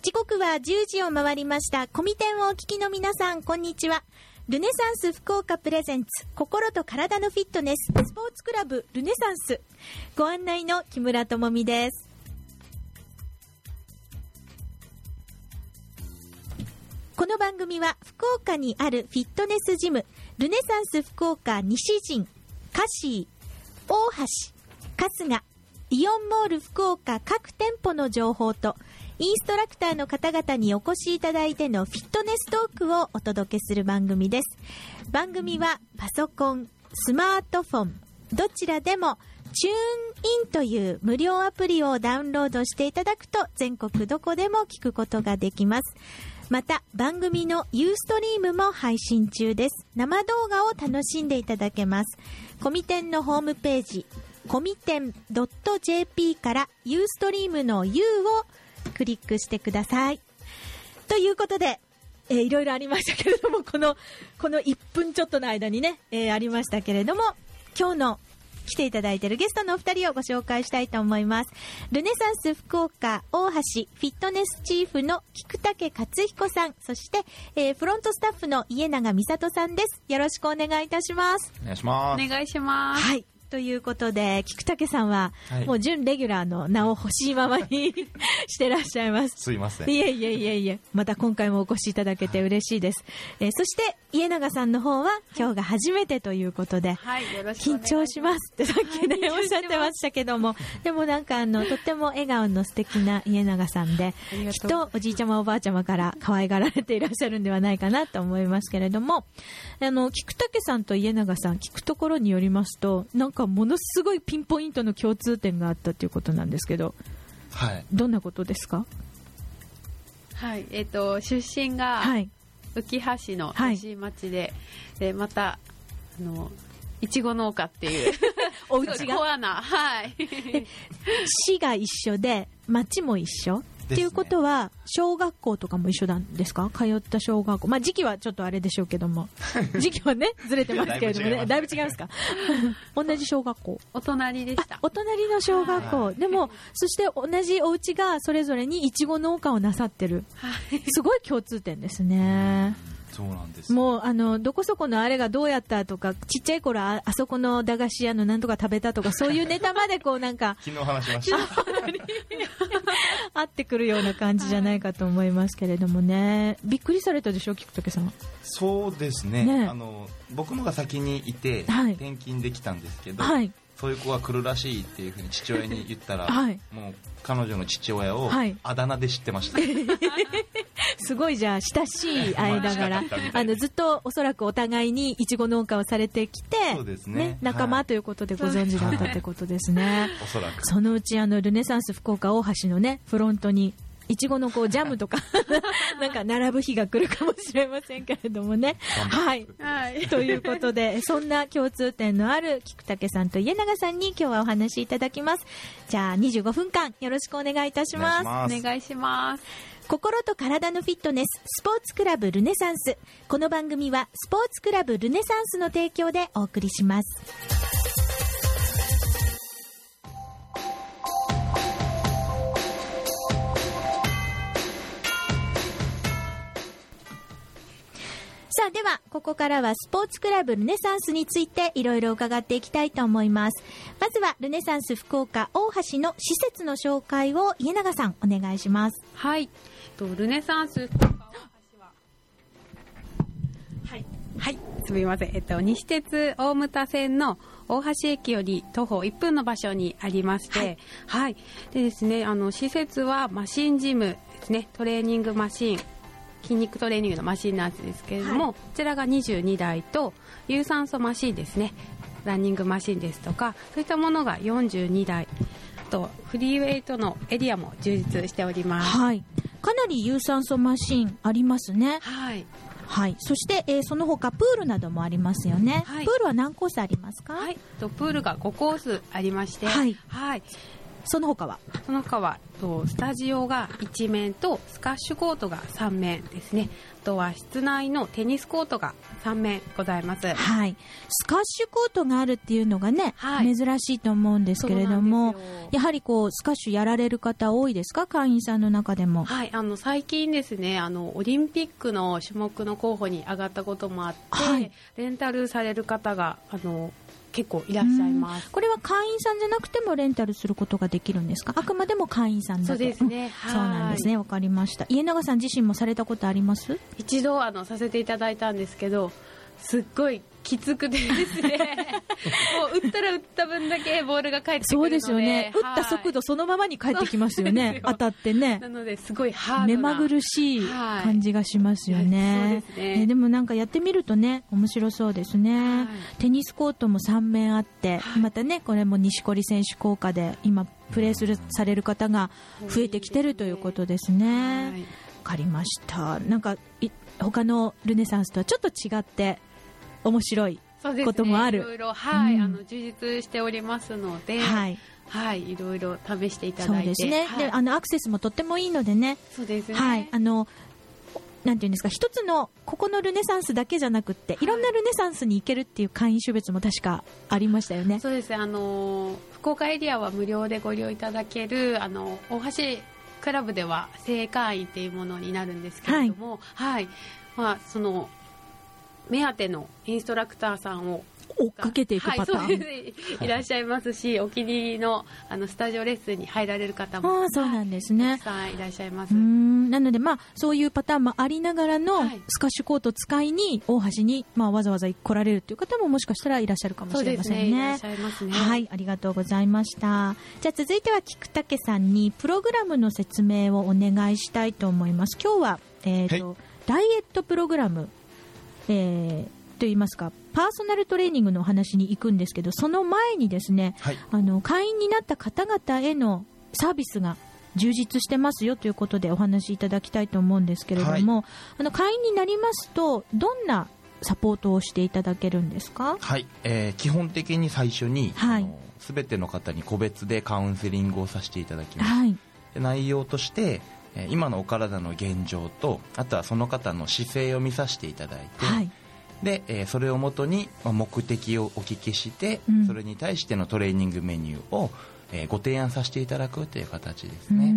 時刻は10時を回りました。コミテンをお聞きの皆さん、こんにちは。ルネサンス福岡プレゼンツ、心と体のフィットネススポーツクラブルネサンス、ご案内の木村智美です。この番組は福岡にあるフィットネスジムルネサンス福岡西陣、カシー、大橋、春日、イオンモール福岡各店舗の情報とインストラクターの方々にお越しいただいてのフィットネストークをお届けする番組です。番組はパソコン、スマートフォン、どちらでもチューンインという無料アプリをダウンロードしていただくと全国どこでも聞くことができます。また番組のユーストリームも配信中です。生動画を楽しんでいただけます。コミテンのホームページコミテン .jp からユーストリームの U をクリックしてください。ということで、いろいろありましたけれども、この1分ちょっとの間にね、ありましたけれども、今日の来ていただいているゲストのお二人をご紹介したいと思います。ルネサンス福岡大橋フィットネスチーフの菊竹克彦さん、そして、フロントスタッフの家永美里さんです。よろしくお願いいたします。 お願いします。 お願いします。 はい。ということで、菊竹さんは、もう準レギュラーの名を欲しいままにしてらっしゃいます。 すいません。 いえ。また今回もお越しいただけて嬉しいです。そして、家永さんの方は、今日が初めてということで、 はい、よろしくお願いします。 緊張しますってさっきね、おっしゃってましたけども、でもなんかとっても笑顔の素敵な家永さんで、きっとおじいちゃまおばあちゃまから可愛がられていらっしゃるんではないかなと思いますけれども、菊竹さんと家永さん、聞くところによりますと、なんかものすごいピンポイントの共通点があったということなんですけど、 はい。 どんなことですか？ はい、出身が浮橋の吉井町で、でまたいちご農家っていうお家がコアな、はい。 市が一緒で町も一緒。っていうことは小学校とかも一緒なんですか？通った小学校、まあ時期はちょっとあれでしょうけども時期はねずれてますけれどもね、だいぶ違いますか？同じ小学校、 お隣でした。 お隣の小学校でも、そして同じお家がそれぞれにいちご農家をなさってる、すごい共通点ですね。 そうなんです。 もうどこそこのあれがどうやったとか、ちっちゃい頃あそこの駄菓子屋のなんとか食べたとか、そういうネタまでこうなんか昨日話しました合ってくるような感じじゃないかと思いますけれどもね。びっくりされたでしょ、菊竹さん。 そうですね。僕のが先にいて、転勤できたんですけど、そういう子が来るらしいっていうふうに父親に言ったら、もう彼女の父親をあだ名で知ってました。 すごいじゃあ親しい間柄ずっとおそらくお互いにいちご農家をされてきて、 そうですね、 仲間ということでご存知だったってことですね。 おそらくそのうちルネサンス福岡大橋のねフロントにいちごのこうジャムとかなんか並ぶ日が来るかもしれませんけれどもね。はい、ということで、そんな共通点のある菊竹さんと家永さんに今日はお話しいただきます。じゃあ25分間よろしくお願いいたします。 お願いします。 心と体のフィットネススポーツクラブルネサンス。この番組はスポーツクラブルネサンスの提供でお送りします。さあ、ではここからはスポーツクラブルネサンスについていろいろ伺っていきたいと思います。まずはルネサンス福岡大橋の施設の紹介を家永さんお願いします。 はい、ルネサンス福岡大橋ははい、すみません、西鉄大牟田線の大橋駅より徒歩1分の場所にありまして、でですね、施設はマシンジムですね、トレーニングマシン、筋肉トレーニングのマシンなんですけれども、こちらが22台と有酸素マシンですね、ランニングマシンですとか、そういったものが42台とフリーウェイトのエリアも充実しております。 かなり有酸素マシンありますね。そして、その他プールなどもありますよね。プールは何コースありますか？ プールが5コースありまして、 その他はスタジオが1面とスカッシュコートが3面ですね。あとは室内のテニスコートが3面ございます。 はい、スカッシュコートがあるっていうのがね、珍しいと思うんですけれども、やはりスカッシュやられる方多いですか、会員さんの中でも。 はい、最近ですね、オリンピックの種目の候補に上がったこともあって、レンタルされる方が結構いらっしゃいます。 これは会員さんじゃなくてもレンタルすることができるんですか？あくまでも会員さんだけ。 そうですね、 そうなんですね、わかりました。家永さん自身もされたことあります？ 一度させていただいたんですけど、すっごいきつくてですねもう打ったら打った分だけボールが返ってくるので。そうですよね、 打った速度そのままに返ってきますよね当たってね。 なのですごいハードな、 目まぐるしい感じがしますよね。そうですね。でもなんかやってみるとね、面白そうですね。テニスコートも3面あって、またね、これも錦織選手効果で今プレーされる方が増えてきてるということですね。わかりました。なんか他のルネサンスとはちょっと違って面白いこともある。 そうですね、いろいろ、充実しておりますので、いろいろ試していただいて。 そうですね。で、アクセスもとってもいいのでね。 そうですね。 なんていうんですか、一つのここのルネサンスだけじゃなくって、いろんなルネサンスに行けるっていう会員種別も確かありましたよね。 そうですね。福岡エリアは無料でご利用いただける大橋クラブでは正会員っていうものになるんですけれども、その目当てのインストラクターさんを追っかけていくパターン、 そうですいらっしゃいますし、お気に入りのスタジオレッスンに入られる方もそうなんですね、 たくさんいらっしゃいます。 なので、そういうパターンもありながらのスカッシュコート使いに大橋に、わざわざ来られるという方ももしかしたらいらっしゃるかもしれませんね。 いらっしゃいますね。 はい、ありがとうございました。じゃあ続いては菊竹さんにプログラムの説明をお願いしたいと思います。今日は、ダイエットプログラム、と言いますか、パーソナルトレーニングのお話に行くんですけど、その前にですね、会員になった方々へのサービスが充実してますよということでお話しいただきたいと思うんですけれども、会員になりますとどんなサポートをしていただけるんですか？ 基本的に最初に、全ての方に個別でカウンセリングをさせていただきます。で、内容として今のお体の現状と、あとはその方の姿勢を見させていただいて、で、それをもとに目的をお聞きして、それに対してのトレーニングメニューをご提案させていただくという形ですね。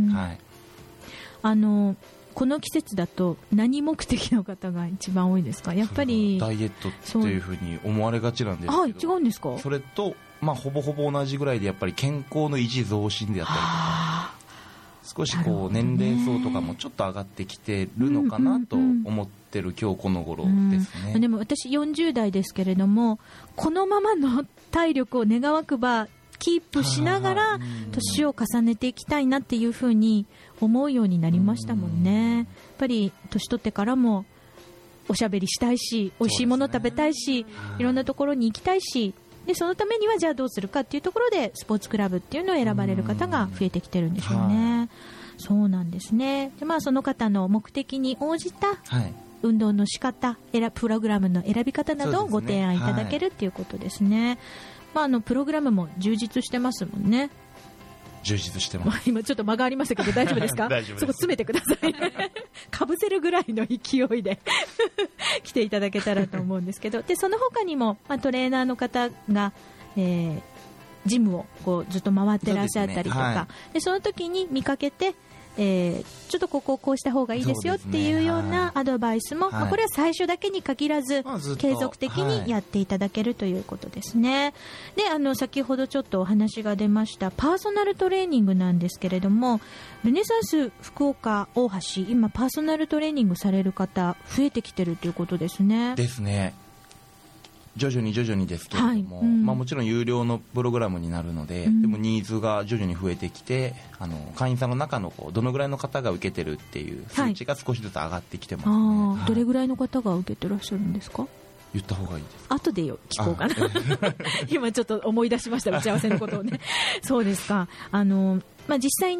この季節だと何目的の方が一番多いですか？やっぱりダイエットっていうふうに思われがちなんですけど、 違うんですか？ それと、ほぼほぼ同じぐらいで、やっぱり健康の維持増進であったりとか、少し年齢層とかもちょっと上がってきてるのかなと思ってる今日この頃ですね。 でも私40代ですけれども、このままの体力を願わくばキープしながら年を重ねていきたいなっていうふうに思うようになりましたもんね。やっぱり年取ってからもおしゃべりしたいし、美味しいもの食べたいし、いろんなところに行きたいし、でそのためにはじゃあどうするかっていうところでスポーツクラブっていうのを選ばれる方が増えてきてるんでしょうね。そうなんですね。で、その方の目的に応じた運動の仕方、プログラムの選び方などをご提案いただけるっていうことですね。プログラムも充実してますもんね。 充実してます。 今ちょっと間がありましたけど大丈夫ですか？ 大丈夫です。 そこ詰めてくださいかぶせるぐらいの勢いで来ていただけたらと思うんですけど、でその他にも、トレーナーの方が、ジムをずっと回ってらっしゃったりとか、でその時に見かけて、ちょっとこうした方がいいですよっていうようなアドバイスも、これは最初だけに限らず継続的にやっていただけるということですね。で、先ほどちょっとお話が出ましたパーソナルトレーニングなんですけれども、ルネサンス福岡大橋、今パーソナルトレーニングされる方増えてきてるということですね。 ですね。徐々にですけれども、もちろん有料のプログラムになるので、でもニーズが徐々に増えてきて、会員さんの中のどのぐらいの方が受けてるっていう数値が少しずつ上がってきてますね。 どれぐらいの方が受けてらっしゃるんですか？ 言った方がいいですか？後で聞こうかな今ちょっと思い出しました、打ち合わせのことをねそうですか。実際に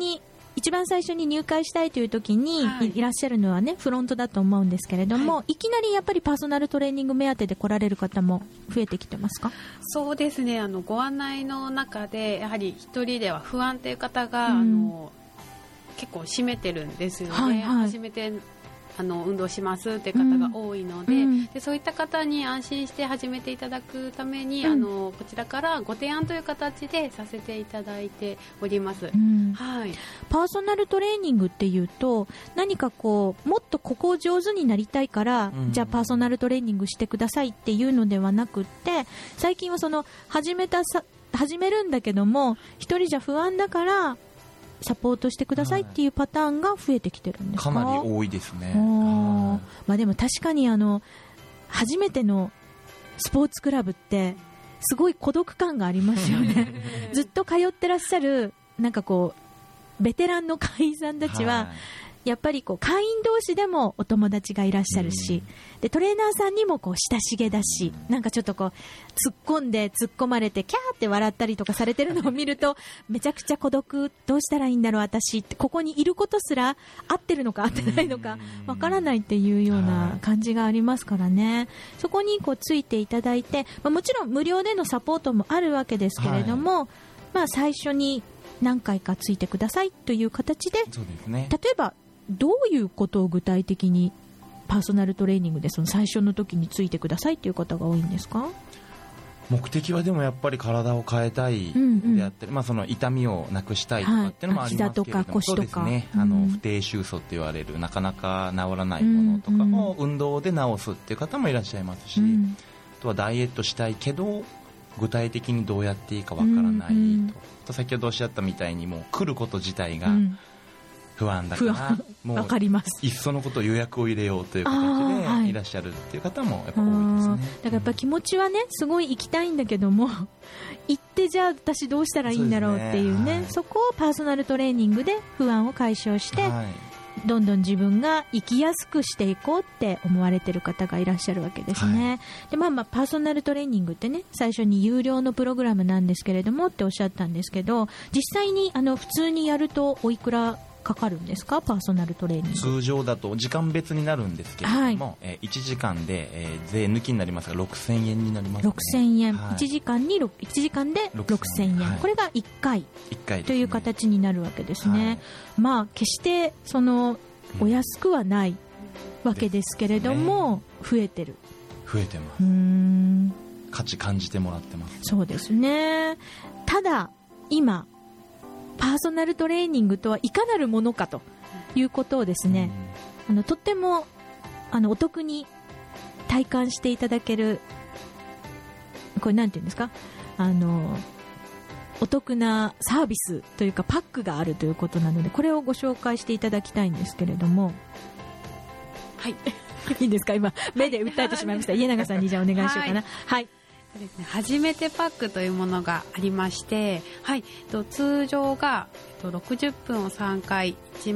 一番最初に入会したいという時にいらっしゃるのはね、フロントだと思うんですけれども、いきなりやっぱりパーソナルトレーニング目当てで来られる方も増えてきてますか？ そうですね、ご案内の中でやはり一人では不安という方が、結構占めてるんですよね。初めて運動しますっていう方が多いので、でそういった方に安心して始めていただくために、こちらからご提案という形でさせていただいております。はい、 パーソナルトレーニングっていうと何かこうもっとここを上手になりたいから、じゃあパーソナルトレーニングしてくださいっていうのではなくって、最近はその始めるんだけども一人じゃ不安だからサポートしてくださいっていうパターンが増えてきてるんですか？ かなり多いですね。 まあ、でも確かに初めてのスポーツクラブってすごい孤独感がありますよねずっと通ってらっしゃるなんかこうベテランの会員さんたちは、やっぱりこう会員同士でもお友達がいらっしゃるし、でトレーナーさんにもこう親しげだし、なんかちょっとこう突っ込まれてキャーって笑ったりとかされてるのを見るとめちゃくちゃ孤独、どうしたらいいんだろう私って、ここにいることすら合ってるのか合ってないのかわからないっていうような感じがありますからね。そこにこうついていただいて、もちろん無料でのサポートもあるわけですけれども、最初に何回かついてくださいという形で、 そうですね、 例えばどういうことを具体的にパーソナルトレーニングでその最初の時についてくださいという方が多いんですか？ 目的はでもやっぱり体を変えたいであったり、その痛みをなくしたいとかっていうのもありますけれども、 膝とか腰とか、 そうですね、不定収束と言われるなかなか治らないものとかを運動で治すっていう方もいらっしゃいますし、あとはダイエットしたいけど具体的にどうやっていいかわからないと、先ほどおっしゃったみたいにもう来ること自体が不安だからもういっそのこと予約を入れようという形でいらっしゃるっていう方もやっぱ多いですね。 だからやっぱ気持ちはねすごい行きたいんだけども行ってじゃあ私どうしたらいいんだろうっていうね、そこをパーソナルトレーニングで不安を解消して、どんどん自分が生きやすくしていこうって思われてる方がいらっしゃるわけですね。でパーソナルトレーニングってね最初に有料のプログラムなんですけれどもっておっしゃったんですけど、実際に普通にやるとおいくらかかるんですか？パーソナルトレーニング通常だと時間別になるんですけれども、1時間で、税抜きになりますが6000円になりますね。 6000円、1時間で6000円、これが1回という形になるわけですね。決してお安くはないわけですけれども、増えてます。 価値感じてもらってます。 そうですね。ただ今パーソナルトレーニングとはいかなるものかということをですね、とってもお得に体感していただける、これなんていうんですか、お得なサービスというかパックがあるということなので、これをご紹介していただきたいんですけれども、いいですか？今目で訴えてしまいました家永さんにじゃあお願いしようかな。 ですね、初めてパックというものがありまして、通常が60分を3回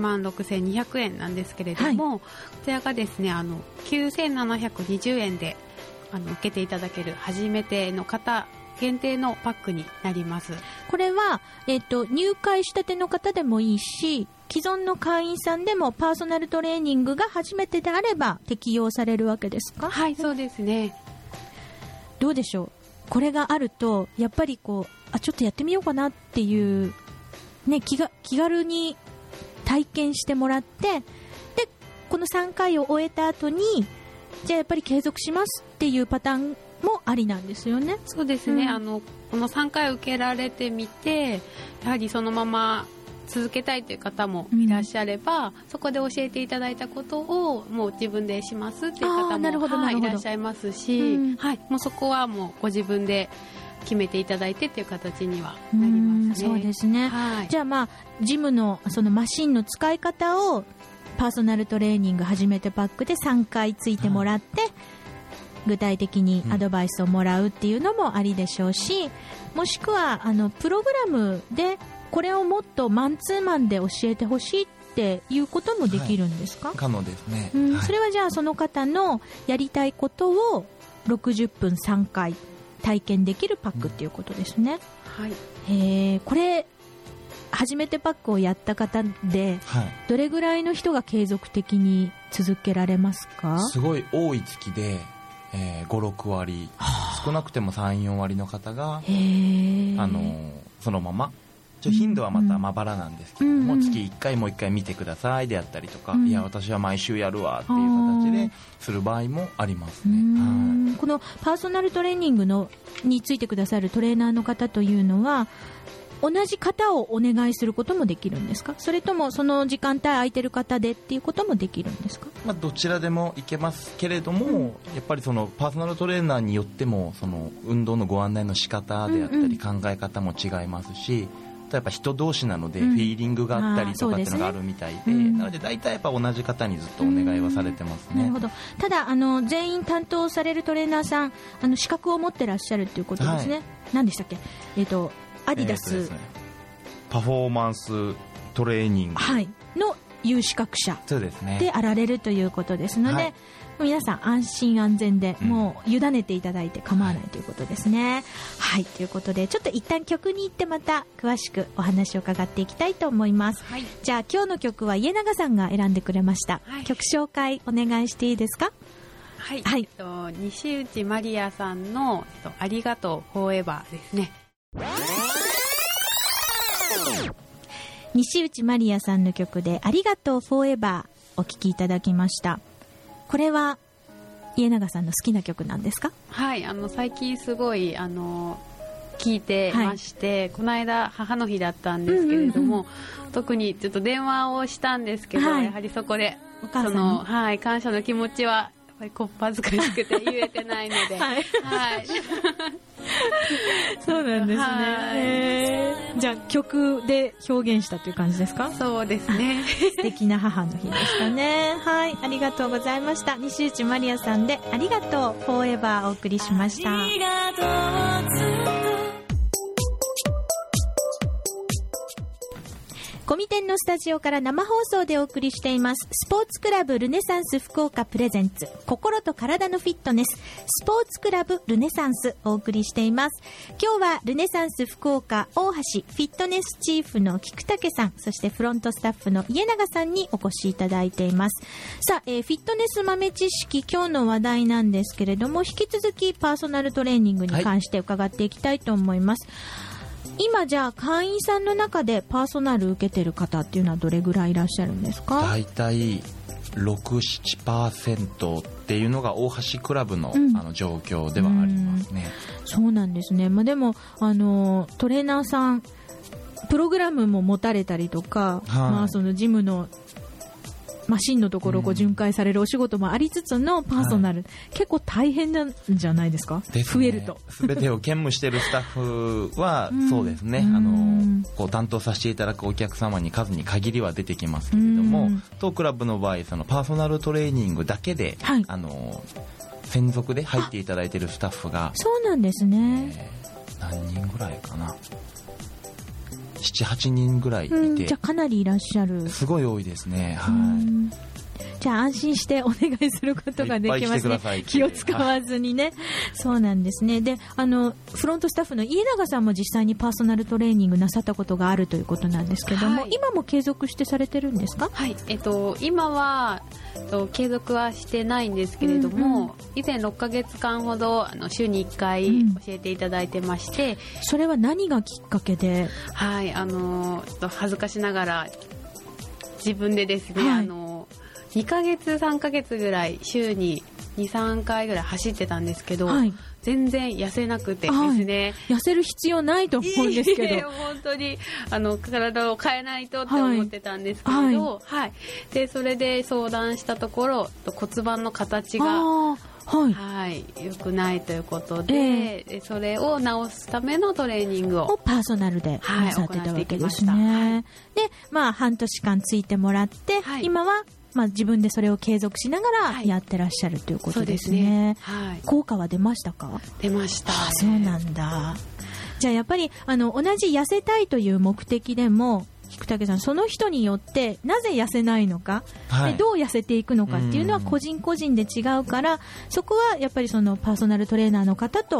16,200円なんですけれども、こちらがですね9,720円で受けていただける初めての方限定のパックになります。 これは、入会したての方でもいいし既存の会員さんでもパーソナルトレーニングが初めてであれば適用されるわけですか？ そうですね。 どうでしょう、これがあるとやっぱりちょっとやってみようかなっていう、気軽に体験してもらって、でこの3回を終えた後にじゃあやっぱり継続しますっていうパターンもありなんですよね。 そうですね、この3回受けられてみてやはりそのまま続けたいという方もいらっしゃれば、そこで教えていただいたことをもう自分でしますっていう方もいらっしゃいますし、もうそこはもうご自分で決めていただいてっていう形にはなりますね。 そうですね、じゃあジムのそのマシンの使い方をパーソナルトレーニング初めてパックで3回ついてもらって、具体的にアドバイスをもらうっていうのもありでしょうし、もしくはプログラムでこれをもっとマンツーマンで教えてほしいっていうこともできるんですか？ 可能ですね。 それはじゃあその方のやりたいことを60分3回体験できるパックっていうことですね。これ初めてパックをやった方で、どれぐらいの人が継続的に続けられますか？ すごい多い月で、5、6割、少なくても3、4割の方がそのまま、頻度はまたまばらなんですけども、月1回もう1回見てくださいであったりとか、いや私は毎週やるわっていう形でする場合もありますね。 このパーソナルトレーニングについてくださるトレーナーの方というのは同じ方をお願いすることもできるんですか？それともその時間帯空いてる方でっていうこともできるんですか？ どちらでもいけますけれども、やっぱりそのパーソナルトレーナーによってもその運動のご案内の仕方であったり考え方も違いますし、やっぱ人同士なのでフィーリングがあったりとかっていうのがあるみたいで、なので大体やっぱ同じ方にずっとお願いはされてますね。 なるほど。ただ全員担当されるトレーナーさん資格を持ってらっしゃるっていうことですね。何でしたっけ？アディダス、 パフォーマンストレーニング、 の有資格者であられるということですので、皆さん安心安全でもう委ねていただいて構わないということですね。ということでちょっと一旦曲に行ってまた詳しくお話を伺っていきたいと思います。じゃあ今日の曲は家永さんが選んでくれました。曲紹介お願いしていいですか？ 西内まりやさんの、ありがとうフォーエバーですね。 西内まりやさんの曲でありがとうフォーエバーお聴きいただきました。これは家永さんの好きな曲なんですか？ 最近すごい聴いてまして、この間母の日だったんですけれども、特にちょっと電話をしたんですけど、やはりそこでその、感謝の気持ちはやっぱりこっぱずかしくて言えてないのでそうなんですね。じゃあ曲で表現したという感じですか？ そうですね。 素敵な母の日でしたね。ありがとうございました。西内まりやさんでありがとうフォーエバーお送りしました。コミテンのスタジオから生放送でお送りしていますスポーツクラブルネサンス福岡プレゼンツ心と体のフィットネススポーツクラブルネサンスお送りしています。今日はルネサンス福岡大橋フィットネスチーフの菊竹さん、そしてフロントスタッフの家永さんにお越しいただいています。さあ、フィットネス豆知識今日の話題なんですけれども、引き続きパーソナルトレーニングに関して伺っていきたいと思います。今じゃあ会員さんの中でパーソナル受けてる方っていうのはどれぐらいいらっしゃるんですか？ だいたい 6-7% っていうのが大橋クラブの、状況ではありますね。 そうなんですね。でもトレーナーさんプログラムも持たれたりとか、そのジムのマシンのところを巡回されるお仕事もありつつのパーソナル、結構大変なんじゃないですか？増えると全てを兼務しているスタッフはそうですね、こう担当させていただくお客様に数に限りは出てきますけれども、当クラブの場合そのパーソナルトレーニングだけで、専属で入っていただいているスタッフがそうなんですね、 何人ぐらいかな、7-8人ぐらいいて、 じゃあかなりいらっしゃる。すごい多いですね。 じゃあ安心してお願いすることができますね。気を使わずにね。そうなんですね。で、フロントスタッフの家永さんも実際にパーソナルトレーニングなさったことがあるということなんですけども、今も継続してされてるんですか？ 今は継続はしてないんですけれども、以前6ヶ月間ほど週に1回教えていただいてまして、 それは何がきっかけで？ 恥ずかしながら自分でですね、2ヶ月3ヶ月ぐらい週に 2,3 回ぐらい走ってたんですけど、全然痩せなくてですね、 痩せる必要ないと思うんですけど本当に体を変えないとって思ってたんですけど、でそれで相談したところ骨盤の形が良くないということで、それを直すためのトレーニングをパーソナルでなさってたわけですね。で、半年間ついてもらって、今は自分でそれを継続しながらやってらっしゃるということですね。効果は出ましたか？ 出ました、ね。 そうなんだ。じゃあやっぱり同じ痩せたいという目的でも菊竹さん、その人によってなぜ痩せないのか、でどう痩せていくのかっていうのは個人個人で違うから、そこはやっぱりそのパーソナルトレーナーの方と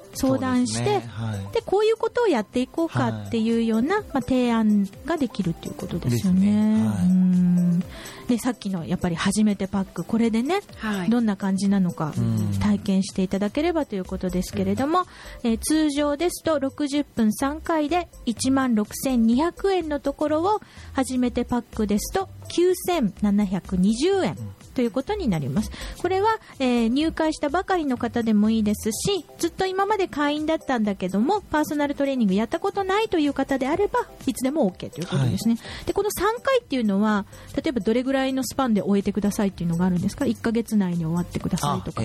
相談して、はい、でこういうことをやっていこうかっていうような、提案ができるということですよね。でさっきのやっぱり初めてパック、これでね、どんな感じなのか体験していただければということですけれども、通常ですと60分3回で16,200円のところを初めてパックですと9,720円ということになります。これは、入会したばかりの方でもいいですし、ずっと今まで会員だったんだけどもパーソナルトレーニングやったことないという方であればいつでも OK ということですね。でこの3回っていうのは例えばどれぐらいのスパンで終えてくださいっていうのがあるんですか？1ヶ月内に終わってくださいとか。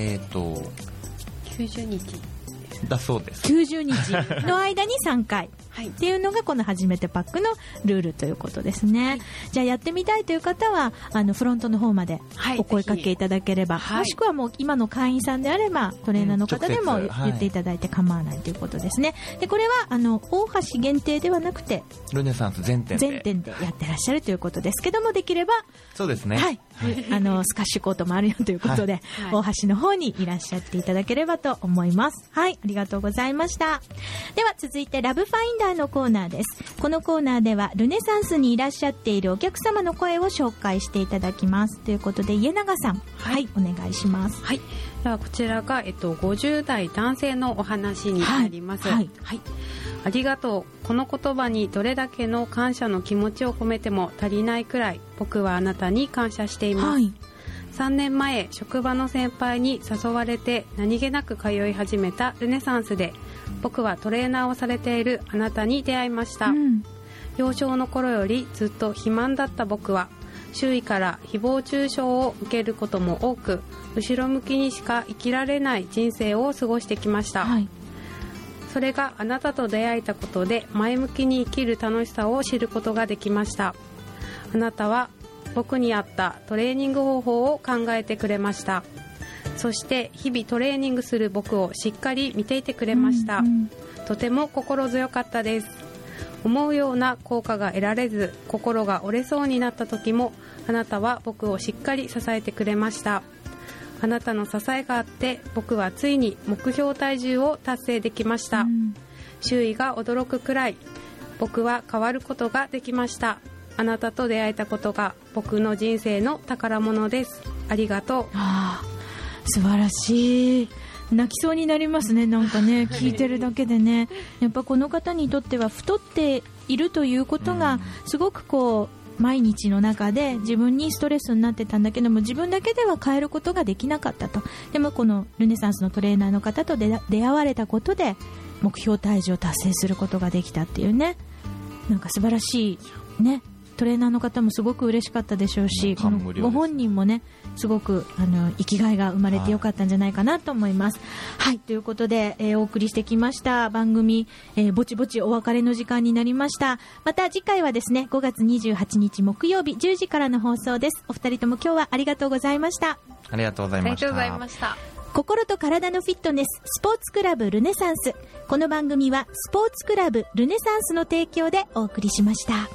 90日だそうです。 90日の間に3回っていうのがこの初めてパックのルールということですね。はい、じゃあやってみたいという方はフロントの方までお声かけいただければ、もしくはもう今の会員さんであればトレーナーの方でも言っていただいて構わないということですね。でこれは大橋限定ではなくてルネサンス全店でやってらっしゃるということですけども、できればそうですね、 スカッシュコートもあるよということで、大橋の方にいらっしゃっていただければと思います。はい、ありがとうございました。では続いてラブファインダーのコーナーです。このコーナーではルネサンスにいらっしゃっているお客様の声を紹介していただきますということで、家永さん、お願いします。 ではこちらが、50代男性のお話になります。ありがとう。この言葉にどれだけの感謝の気持ちを込めても足りないくらい僕はあなたに感謝しています。3年前職場の先輩に誘われて何気なく通い始めたルネサンスで、僕はトレーナーをされているあなたに出会いました。幼少の頃よりずっと肥満だった僕は周囲から誹謗中傷を受けることも多く、後ろ向きにしか生きられない人生を過ごしてきました。それがあなたと出会えたことで前向きに生きる楽しさを知ることができました。あなたは僕に合ったトレーニング方法を考えてくれました。そして日々トレーニングする僕をしっかり見ていてくれました。とても心強かったです。思うような効果が得られず心が折れそうになった時も、あなたは僕をしっかり支えてくれました。あなたの支えがあって僕はついに目標体重を達成できました。周囲が驚くくらい僕は変わることができました。あなたと出会えたことが僕の人生の宝物です。ありがとう。 素晴らしい。泣きそうになりますね。なんかね、聞いてるだけでね、やっぱこの方にとっては太っているということがすごく毎日の中で自分にストレスになってたんだけども、自分だけでは変えることができなかったと。でもこのルネサンスのトレーナーの方と出会われたことで目標体重を達成することができたっていうね、なんか素晴らしいね。トレーナーの方もすごく嬉しかったでしょうし、このご本人もねすごく生きがいが生まれてよかったんじゃないかなと思います。ということで、お送りしてきました番組、ぼちぼちお別れの時間になりました。また次回はですね5月28日木曜日10時からの放送です。お二人とも今日はありがとうございました。 ありがとうございました。 心と体のフィットネススポーツクラブルネサンス。この番組はスポーツクラブルネサンスの提供でお送りしました。